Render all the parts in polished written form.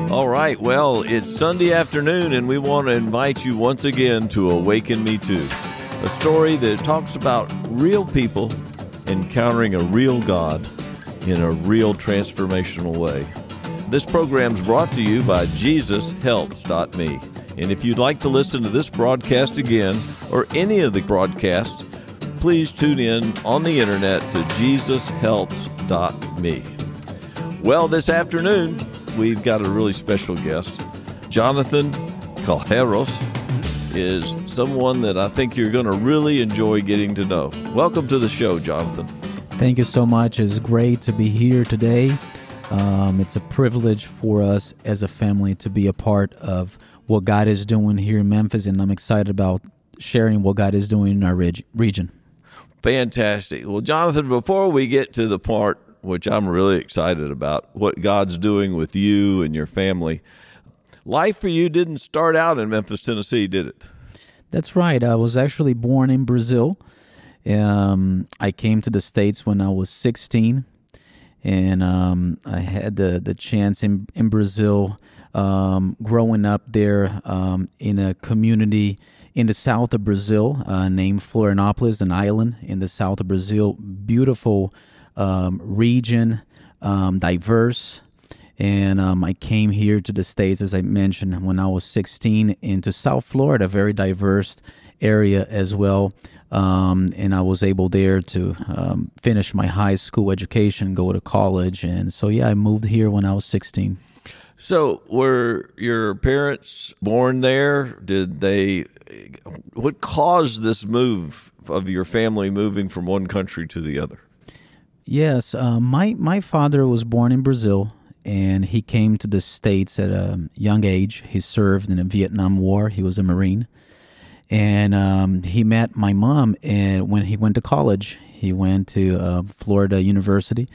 All right, well, it's Sunday afternoon, and we want to invite you once again to Awaken Me Too, a story that talks about real people encountering a real God in a real transformational way. This program's brought to you by JesusHelps.me. And if you'd like to listen to this broadcast again, or any of the broadcasts, please tune in on the internet to JesusHelps.me. Well, this afternoon, we've got a really special guest. Jonathan Calleros is someone that I think you're going to really enjoy getting to know. Welcome to the show, Jonathan. Thank you so much. It's great to be here today. It's a privilege for us as a family to be a part of what God is doing here in Memphis, and I'm excited about sharing what God is doing in our region. Fantastic. Well, Jonathan, before we get to the part which I'm really excited about, what God's doing with you and your family, life for you didn't start out in Memphis, Tennessee, did it? That's right. I was actually born in Brazil. I came to the States when I was 16, and I had the chance in Brazil growing up there in a community in the south of Brazil named Florianópolis, an island in the south of Brazil. Beautiful region, diverse. And I came here to the States, as I mentioned, when I was 16, into South Florida, very diverse area as well. And I was able there to finish my high school education, go to college. And so, I moved here when I was 16. So were your parents born there? What caused this move of your family moving from one country to the other? Yes, my father was born in Brazil, and he came to the States at a young age. He served in the Vietnam War. He was a Marine. And he met my mom and when he went to college. He went to Florida University,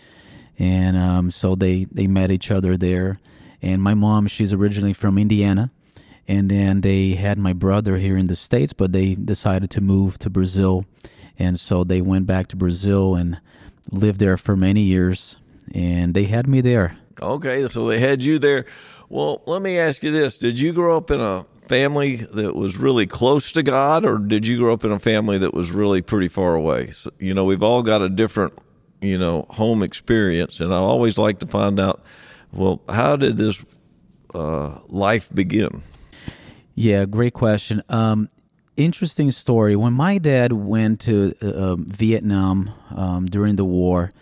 and so they met each other there. And my mom, she's originally from Indiana, and then they had my brother here in the States, but they decided to move to Brazil. And so they went back to Brazil and lived there for many years, and they had me there. Okay, so they had you there. Well, let me ask you this. Did you grow up in a family that was really close to God, or did you grow up in a family that was really pretty far away? So, we've all got a different, home experience, and I always like to find out, well, how did this life begin? Yeah, great question. Interesting story. When my dad went to Vietnam during the war,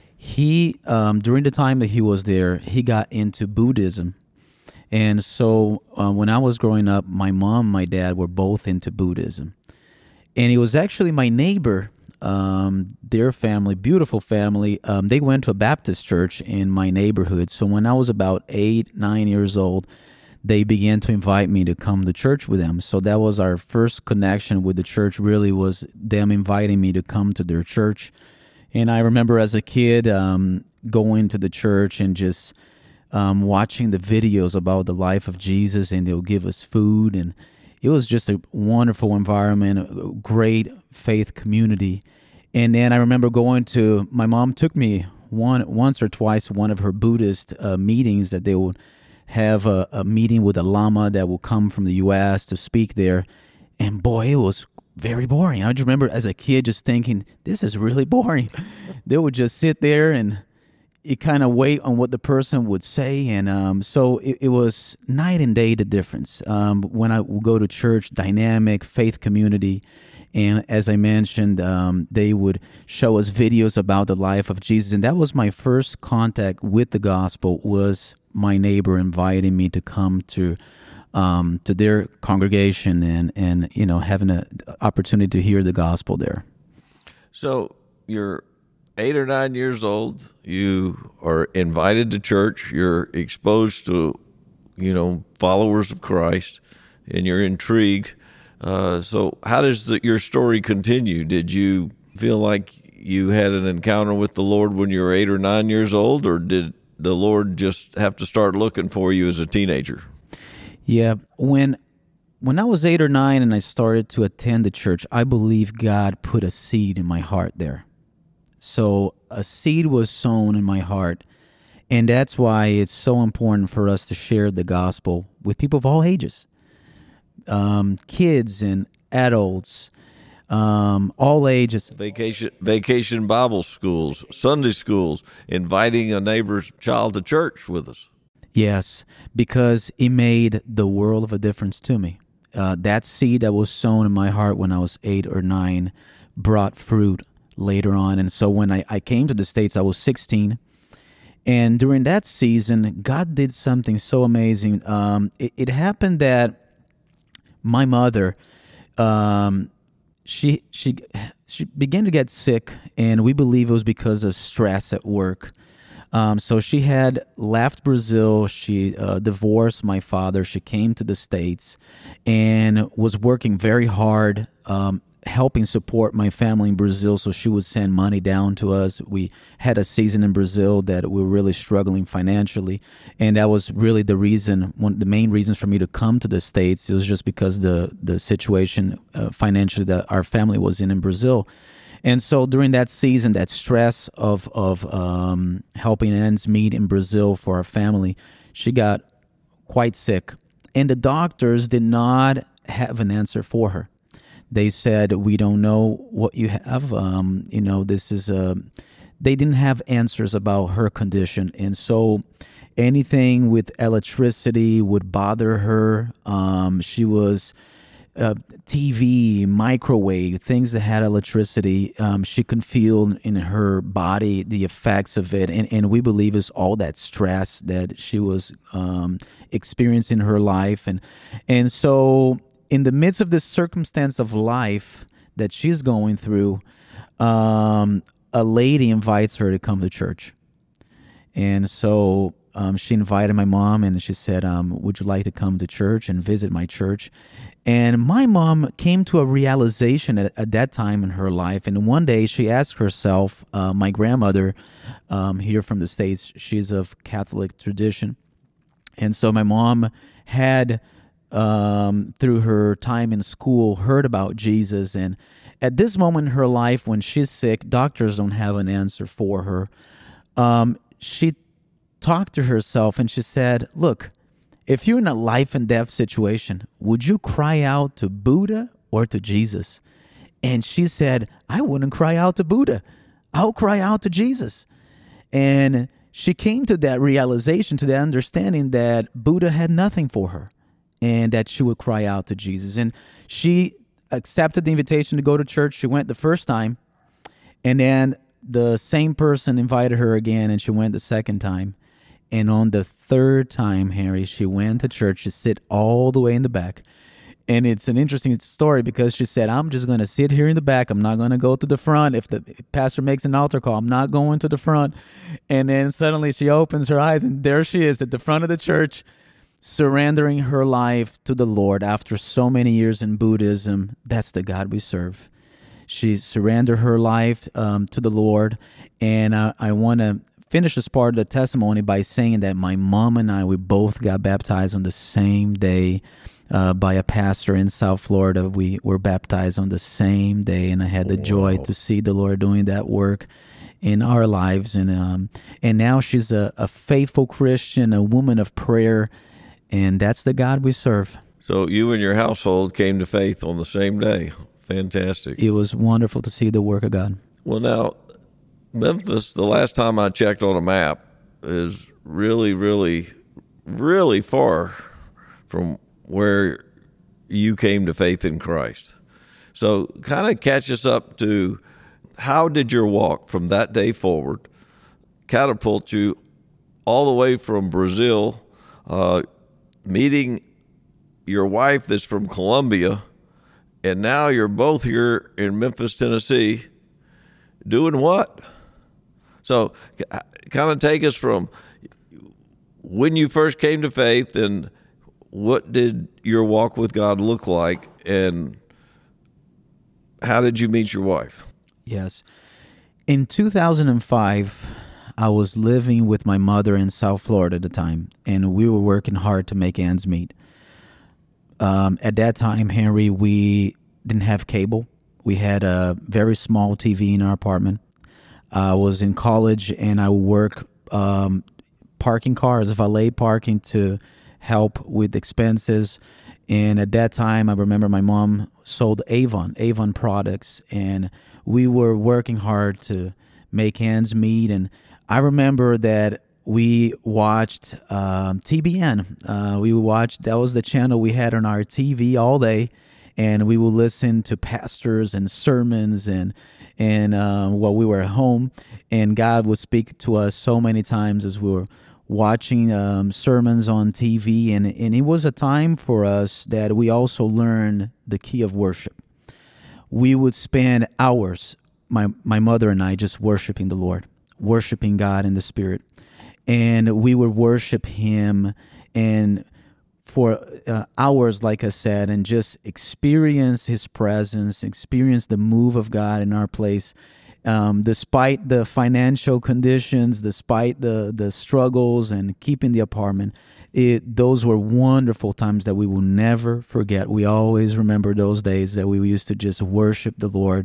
he during the time that he was there, he got into Buddhism. And so when I was growing up, my mom and my dad were both into Buddhism. And it was actually my neighbor, their family, beautiful family, they went to a Baptist church in my neighborhood. So when I was about 8, 9 years old, they began to invite me to come to church with them. So that was our first connection with the church, really was them inviting me to come to their church. And I remember as a kid going to the church and just watching the videos about the life of Jesus, and they'll give us food. And it was just a wonderful environment, a great faith community. And then I remember my mom took me once or twice to one of her Buddhist meetings that they would have a meeting with a Lama that will come from the U.S. to speak there. And boy, it was very boring. I just remember as a kid just thinking, this is really boring. They would just sit there and you kind of wait on what the person would say. And so it was night and day the difference. When I would go to church, dynamic, faith community. And as I mentioned, they would show us videos about the life of Jesus. And that was my first contact with the gospel, was my neighbor inviting me to come to their congregation and having an opportunity to hear the gospel there. So you're 8 or 9 years old. You are invited to church. You're exposed to, followers of Christ, and you're intrigued. So how does your story continue? Did you feel like you had an encounter with the Lord when you were 8 or 9 years old, or did the Lord just have to start looking for you as a teenager? Yeah, when I was 8 or 9 and I started to attend the church, I believe God put a seed in my heart there. So a seed was sown in my heart, And that's why it's so important for us to share the gospel with people of all ages, kids and adults, all ages. Vacation Bible schools, Sunday schools, inviting a neighbor's child to church with us. Yes, because it made the world of a difference to me. That seed that was sown in my heart when I was 8 or 9 brought fruit later on. And so when I came to the States, I was 16. And during that season, God did something so amazing. It happened that my mother, she began to get sick, and we believe it was because of stress at work. So she had left Brazil. She divorced my father. She came to the States and was working very hard, helping support my family in Brazil, so she would send money down to us. We had a season in Brazil that we were really struggling financially, and that was really the reason, one of the main reasons for me to come to the States. It was just because the situation financially that our family was in Brazil. And so during that season, that stress of helping ends meet in Brazil for our family, she got quite sick, and the doctors did not have an answer for her. They said, we don't know what you have. They didn't have answers about her condition. And so anything with electricity would bother her. She was TV, microwave, things that had electricity. She could feel in her body the effects of it. And we believe it's all that stress that she was experiencing in her life. And so in the midst of this circumstance of life that she's going through, a lady invites her to come to church. And so she invited my mom, and she said, would you like to come to church and visit my church? And my mom came to a realization at that time in her life. And one day she asked herself, my grandmother here from the States, she's of Catholic tradition. And so my mom had, through her time in school, heard about Jesus. And at this moment in her life, when she's sick, doctors don't have an answer for her. She talked to herself and she said, look, if you're in a life and death situation, would you cry out to Buddha or to Jesus? And she said, I wouldn't cry out to Buddha. I'll cry out to Jesus. And she came to that realization, to that understanding that Buddha had nothing for her and that she would cry out to Jesus. And she accepted the invitation to go to church. She went the first time, and then the same person invited her again, and she went the second time. And on the third time, Henry, she went to church. She sit all the way in the back. And it's an interesting story because she said, I'm just going to sit here in the back. I'm not going to go to the front. If the pastor makes an altar call, I'm not going to the front. And then suddenly she opens her eyes, and there she is at the front of the church, surrendering her life to the Lord after so many years in Buddhism. That's the God we serve. She surrendered her life to the Lord. And I want to finish this part of the testimony by saying that my mom and I, we both got baptized on the same day by a pastor in South Florida. We were baptized on the same day, and I had the joy to see the Lord doing that work in our lives. And now she's a faithful Christian, a woman of prayer, and that's the God we serve. So you and your household came to faith on the same day. Fantastic. It was wonderful to see the work of God. Well, now, Memphis, the last time I checked on a map, is really, really, really far from where you came to faith in Christ. So kind of catch us up to how did your walk from that day forward catapult you all the way from Brazil, meeting your wife that's from Colombia, and now you're both here in Memphis, Tennessee, doing what? So kind of take us from when you first came to faith and what did your walk with God look like, and how did you meet your wife? Yes. In 2005, I was living with my mother in South Florida at the time, and we were working hard to make ends meet. At that time, Henry, we didn't have cable. We had a very small TV in our apartment. I was in college, and I would work parking cars, valet parking, to help with expenses. And at that time, I remember my mom sold Avon products, and we were working hard to make ends meet. And I remember that we watched TBN. That was the channel we had on our TV all day, and we would listen to pastors and sermons and while we were at home. And God would speak to us so many times as we were watching sermons on TV, and it was a time for us that we also learned the key of worship. We would spend hours, my mother and I, just worshiping the Lord, worshiping God in the Spirit, and we would worship Him and for hours, like I said, and just experience His presence, experience the move of God in our place. Despite the financial conditions, despite the struggles and keeping the apartment, those were wonderful times that we will never forget. We always remember those days that we used to just worship the Lord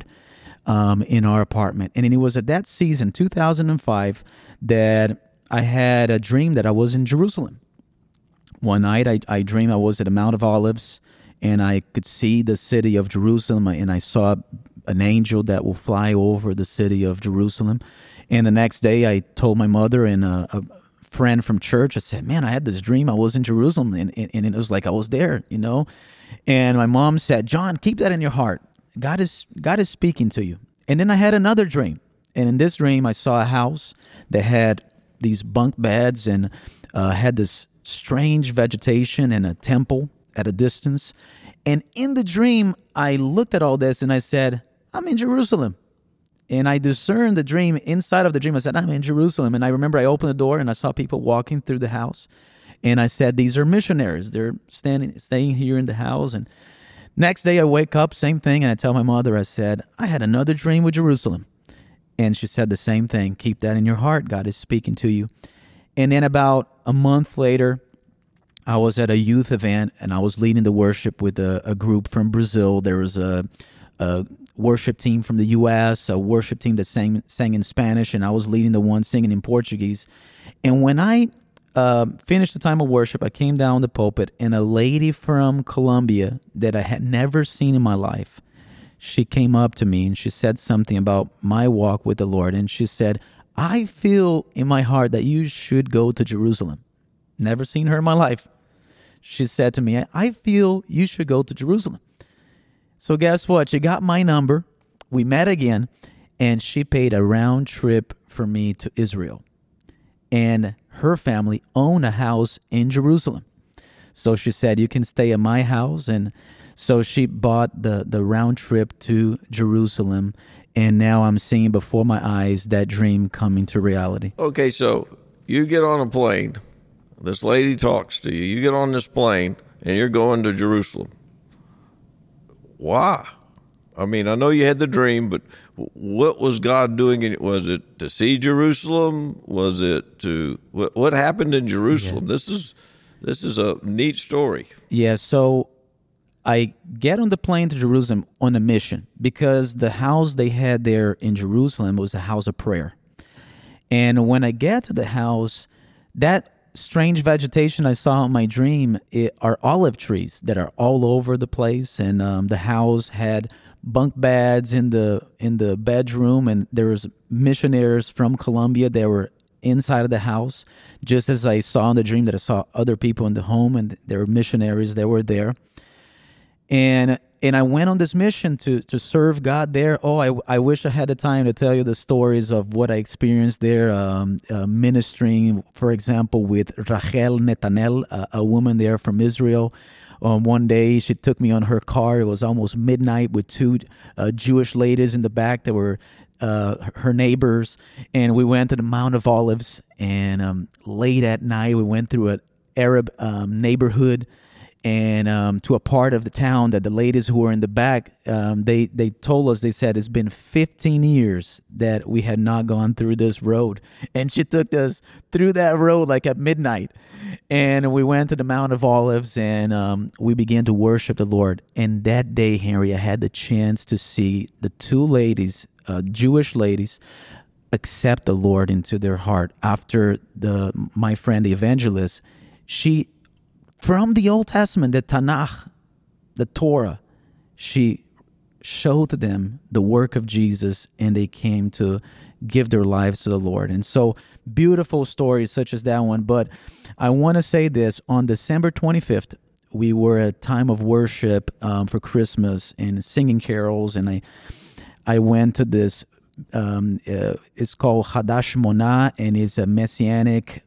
in our apartment. And it was at that season, 2005, that I had a dream that I was in Jerusalem. One night I dreamed I was at the Mount of Olives, and I could see the city of Jerusalem, and I saw an angel that will fly over the city of Jerusalem. And the next day I told my mother and a friend from church, I said, man, I had this dream. I was in Jerusalem, and it was like I was there, you know. And my mom said, John, keep that in your heart. God is speaking to you. And then I had another dream. And in this dream, I saw a house that had these bunk beds and had this strange vegetation and a temple at a distance. And in the dream, I looked at all this and I said, I'm in Jerusalem. And I discerned the dream. Inside of the dream, I said, I'm in Jerusalem. And I remember I opened the door and I saw people walking through the house. And I said, these are missionaries. They're staying here in the house. And next day I wake up, same thing. And I tell my mother, I said, I had another dream with Jerusalem. And she said the same thing. Keep that in your heart. God is speaking to you. And then about a month later, I was at a youth event and I was leading the worship with a group from Brazil. There was a worship team from the U.S., a worship team that sang in Spanish, and I was leading the one singing in Portuguese. And when I finished the time of worship, I came down the pulpit, and a lady from Colombia that I had never seen in my life, she came up to me and she said something about my walk with the Lord. And she said, I feel in my heart that you should go to Jerusalem. Never seen her in my life. She said to me, I feel you should go to Jerusalem. So guess what? She got my number. We met again, and she paid a round trip for me to Israel. And her family owned a house in Jerusalem. So she said, you can stay at my house. And so she bought the round trip to Jerusalem. And now I'm seeing before my eyes that dream coming to reality. Okay, so you get on a plane. This lady talks to you. You get on this plane, and you're going to Jerusalem. Why? I mean, I know you had the dream, but what was God doing in it? Was it to see Jerusalem? Was it to what happened in Jerusalem? Yeah. This is a neat story. Yeah, so I get on the plane to Jerusalem on a mission because the house they had there in Jerusalem was a house of prayer. And when I get to the house, that strange vegetation I saw in my dream are olive trees that are all over the place, and the house had bunk beds in the bedroom, and there was missionaries from Colombia that were inside of the house, just as I saw in the dream that I saw other people in the home, and there were missionaries that were there. And I went on this mission to serve God there. Oh, I wish I had the time to tell you the stories of what I experienced there, ministering, for example, with Rachel Netanel, a woman there from Israel. One day, she took me on her car. It was almost midnight with two Jewish ladies in the back that were her neighbors. And we went to the Mount of Olives. And late at night, we went through an Arab neighborhood and to a part of the town that the ladies who were in the back, they told us, they said, it's been 15 years that we had not gone through this road. And she took us through that road like at midnight. And we went to the Mount of Olives, and we began to worship the Lord. And that day, Henry, I had the chance to see the two ladies, Jewish ladies, accept the Lord into their heart. After my friend, the evangelist, she, from the Old Testament, the Tanakh, the Torah, she showed them the work of Jesus, and they came to give their lives to the Lord. And so beautiful stories such as that one. But I want to say this, on December 25th, we were at a time of worship for Christmas and singing carols, and I went to this, it's called Hadash Monah, and it's a messianic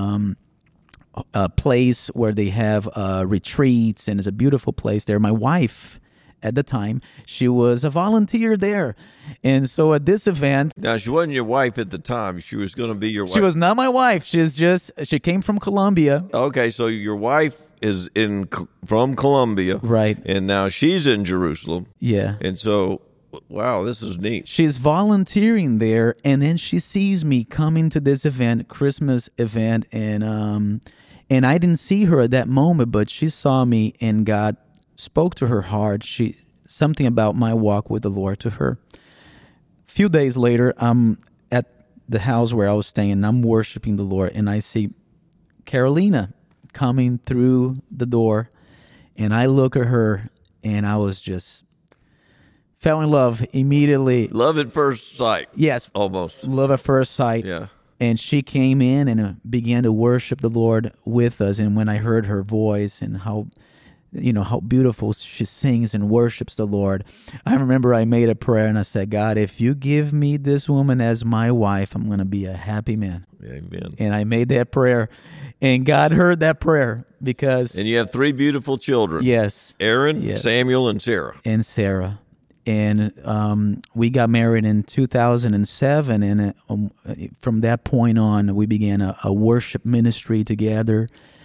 place where they have retreats, and it's a beautiful place there. My wife, at the time, she was a volunteer there. And so at this event... Now, she wasn't your wife at the time. She was going to be your wife. She was not my wife. She came from Colombia. Okay, so your wife is from Colombia. Right. And now she's in Jerusalem. Yeah. And so, wow, this is neat. She's volunteering there, and then she sees me coming to this event, Christmas event, and I didn't see her at that moment, but she saw me, and God spoke to her heart. Something about my walk with the Lord to her. A few days later, I'm at the house where I was staying, and I'm worshiping the Lord, and I see Carolina coming through the door, and I look at her, and I was just fell in love immediately. Love at first sight. Yes. Almost. Love at first sight. Yeah. And she came in and began to worship the Lord with us, and when I heard her voice and how beautiful she sings and worships the Lord, I remember I made a prayer and I said, God, if you give me this woman as my wife, I'm going to be a happy man. Amen. And I made that prayer, and God heard that prayer because... And you have 3 beautiful children. Yes. Aaron, yes. Samuel, and Sarah. And Sarah. And we got married in 2007, and from that point on, we began a worship ministry together,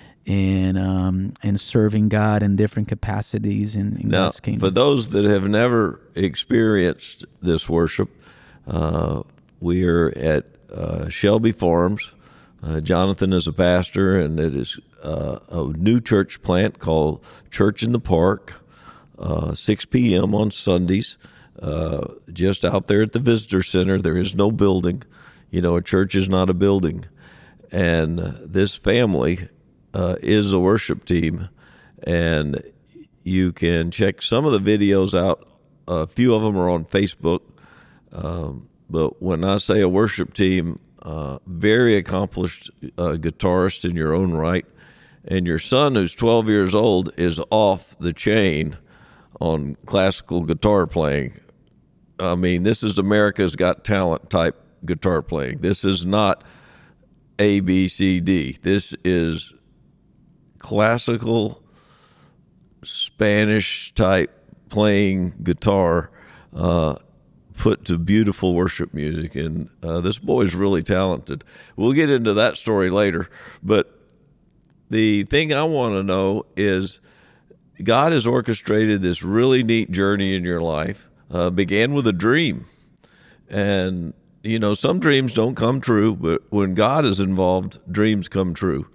and serving God in different capacities in God's kingdom. For those that have never experienced this worship, we are at Shelby Farms. Jonathan is a pastor, and it is a new church plant called Church in the Park, 6 p.m. on Sundays, just out there at the visitor center. There is no building. A church is not a building. And this family is a worship team, and you can check some of the videos out. A few of them are on Facebook, but when I say a worship team, very accomplished guitarist in your own right, and your son, who's 12 years old, is off the chain on classical guitar playing. I mean, this is America's Got Talent type guitar playing. This is not A, B, C, D. This is classical Spanish type playing guitar put to beautiful worship music, and this boy's really talented. We'll get into that story later, but the thing I want to know is God has orchestrated this really neat journey in your life. Began with a dream, and some dreams don't come true, but when God is involved, dreams come true.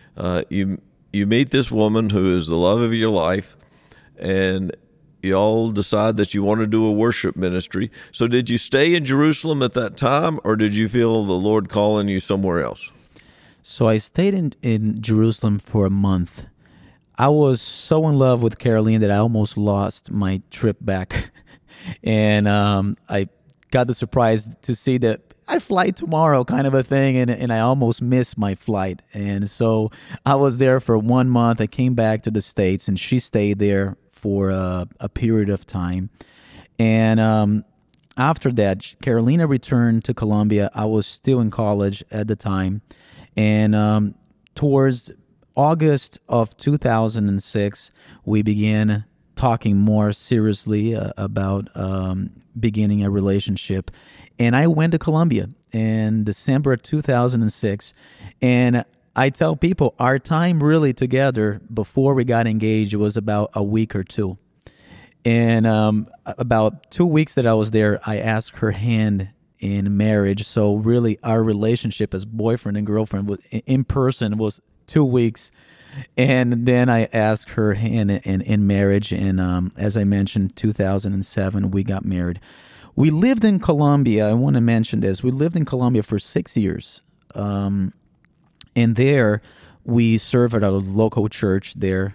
You meet this woman who is the love of your life, and you all decide that you want to do a worship ministry. So did you stay in Jerusalem at that time, or did you feel the Lord calling you somewhere else? So I stayed in Jerusalem for a month. I was so in love with Caroline that I almost lost my trip back. And I got the surprise to see that I fly tomorrow kind of a thing, and I almost missed my flight. And so I was there for 1 month. I came back to the States, and she stayed there for a period of time. And after that, Carolina returned to Colombia. I was still in college at the time. And towards August of 2006, we began talking more seriously about beginning a relationship. And I went to Colombia in December of 2006. And I tell people our time really together before we got engaged was about a week or two. And about 2 weeks that I was there, I asked her hand in marriage. So really our relationship as boyfriend and girlfriend in person was 2 weeks. And then I asked her hand in marriage. And as I mentioned, 2007, we got married. We lived in Colombia. I want to mention this. We lived in Colombia for 6 years. And there we served at a local church there.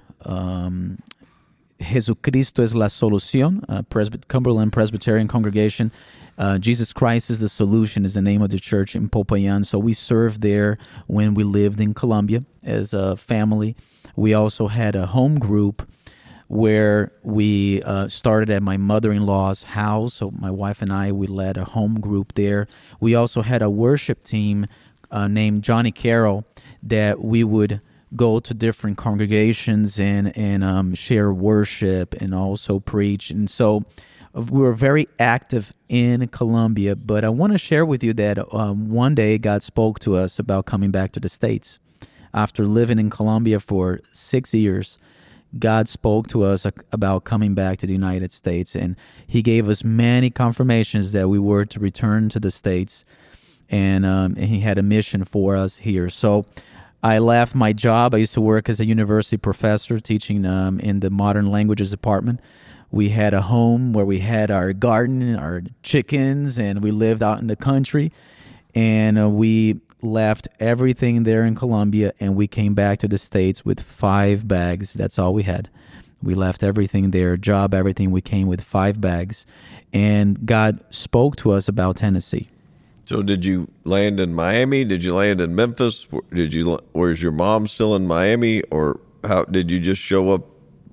Jesucristo es la solución, Cumberland Presbyterian Congregation. Jesus Christ is the solution is the name of the church in Popayan. So we served there when we lived in Colombia as a family. We also had a home group where we started at my mother-in-law's house. So my wife and I, we led a home group there. We also had a worship team named Johnny Carroll that we would go to different congregations and share worship and also preach. And so we were very active in Colombia. But I want to share with you that one day God spoke to us about coming back to the States. After living in Colombia for 6 years, God spoke to us about coming back to the United States, and He gave us many confirmations that we were to return to the States, and He had a mission for us here. So I left my job. I used to work as a university professor teaching in the modern languages department. We had a home where we had our garden, our chickens, and we lived out in the country, and we left everything there in Colombia, and we came back to the States with 5 bags. That's all we had. We left everything there, job, everything. We came with 5 bags, and God spoke to us about Tennessee. So did you land in Miami? Did you land in Memphis? Was your mom still in Miami, or how did you just show up?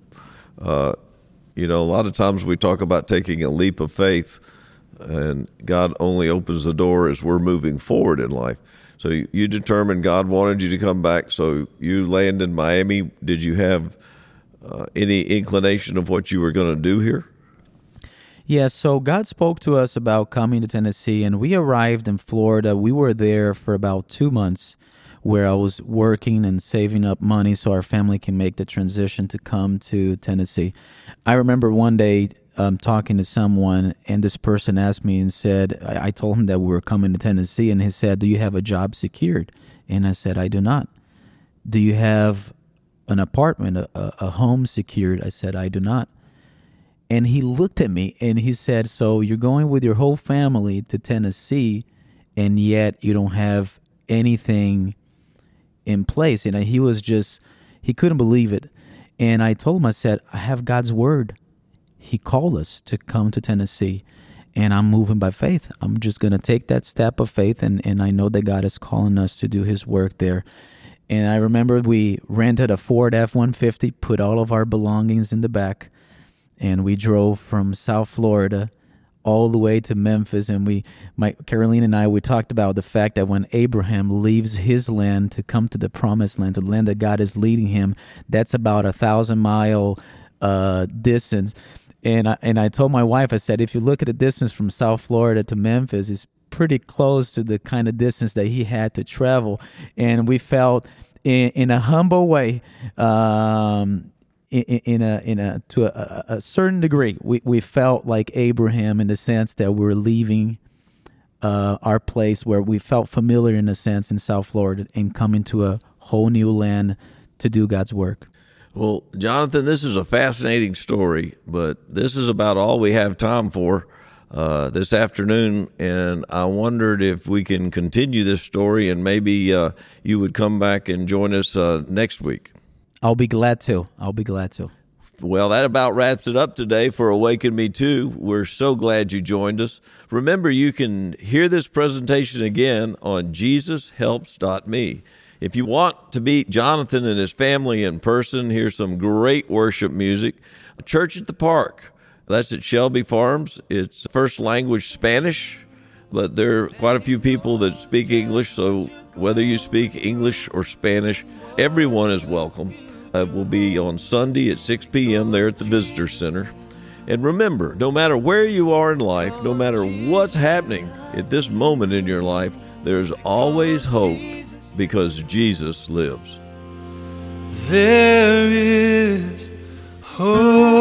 A lot of times we talk about taking a leap of faith, and God only opens the door as we're moving forward in life. So you determined God wanted you to come back, so you land in Miami. Did you have any inclination of what you were going to do here? Yeah, so God spoke to us about coming to Tennessee, and we arrived in Florida. We were there for about 2 months, where I was working and saving up money so our family can make the transition to come to Tennessee. I remember one day talking to someone, and this person asked me and said, I told him that we were coming to Tennessee, and he said, "Do you have a job secured?" And I said, "I do not." "Do you have an apartment, a home secured?" I said, "I do not." And he looked at me and he said, "So you're going with your whole family to Tennessee, and yet you don't have anything in place?" And he couldn't believe it. And I told him, I said, "I have God's word. He called us to come to Tennessee, and I'm moving by faith. I'm just going to take that step of faith, and I know that God is calling us to do His work there." And I remember we rented a Ford F-150, put all of our belongings in the back, and we drove from South Florida all the way to Memphis. And Caroline and I, we talked about the fact that when Abraham leaves his land to come to the promised land, to the land that God is leading him, that's about 1,000-mile distance. And I told my wife, I said, if you look at the distance from South Florida to Memphis, it's pretty close to the kind of distance that he had to travel. And we felt in a humble way, to a certain degree, we felt like Abraham in the sense that we're leaving our place where we felt familiar in a sense in South Florida and coming to a whole new land to do God's work. Well, Jonathan, this is a fascinating story, but this is about all we have time for this afternoon, and I wondered if we can continue this story, and maybe you would come back and join us next week. I'll be glad to. Well, that about wraps it up today for Awaken Me Too. We're so glad you joined us. Remember, you can hear this presentation again on JesusHelps.me. If you want to meet Jonathan and his family in person, here's some great worship music. Church at the Park, that's at Shelby Farms. It's first language Spanish, but there are quite a few people that speak English, so whether you speak English or Spanish, everyone is welcome. It will be on Sunday at 6 p.m. there at the Visitor Center. And remember, no matter where you are in life, no matter what's happening at this moment in your life, there's always hope, because Jesus lives. There is hope.